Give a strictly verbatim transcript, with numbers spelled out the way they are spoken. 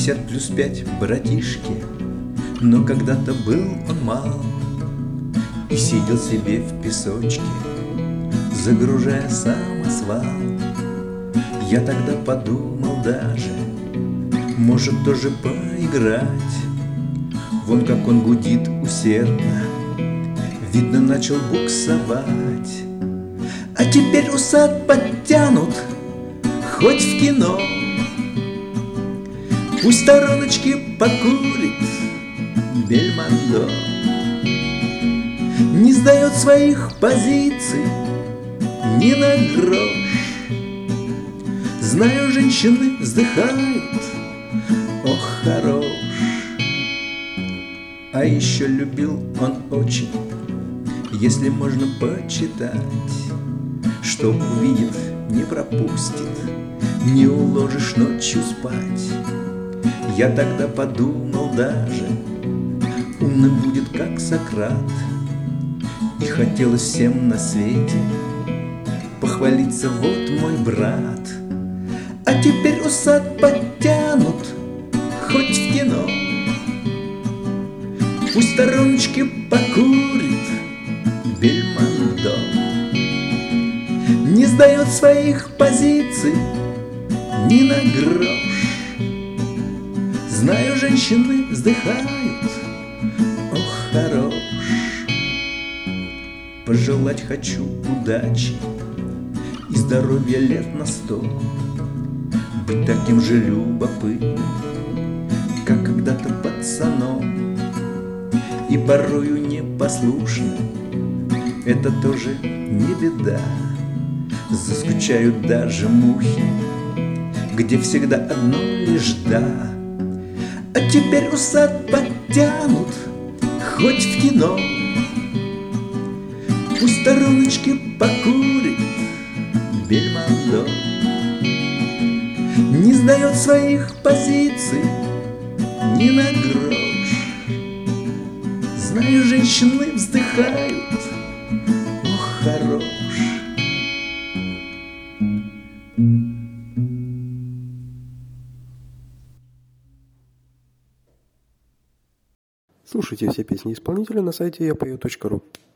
Пятьдесят плюс пять братишки, но когда-то был он мал и сидел себе в песочке, загружая самосвал. Я тогда подумал даже, может тоже поиграть. Вон как он гудит усердно, видно, начал буксовать. А теперь усат подтянут, хоть в кино. Пусть стороночки покурит Бельмондо. Не сдает своих позиций ни на грош. Знаю, женщины вздыхают, ох, хорош. А еще любил он очень, если можно почитать, что увидит, не пропустит, не уложишь ночью спать. Я тогда подумал даже, умным будет, как Сократ, и хотелось всем на свете похвалиться: вот мой брат. А теперь усат подтянут, хоть в кино. Пусть стороночки покурит Бельмондо. Не сдает своих позиций ни на грош. Знаю, женщины вздыхают, ох, хорош. Пожелать хочу удачи и здоровья лет на сто, быть таким же любопытным, как когда-то пацаном, и порою непослушным. Это тоже не беда. Заскучают даже мухи, где всегда одно лишь «да». А теперь усат подтянут, хоть в кино. Пусть стороночки покурит Бельмондо. Не сдает своих позиций ни на грош. Знаю, женщины вздыхают, ох, хорош. Слушайте все песни исполнителя на сайте я пою точка ру.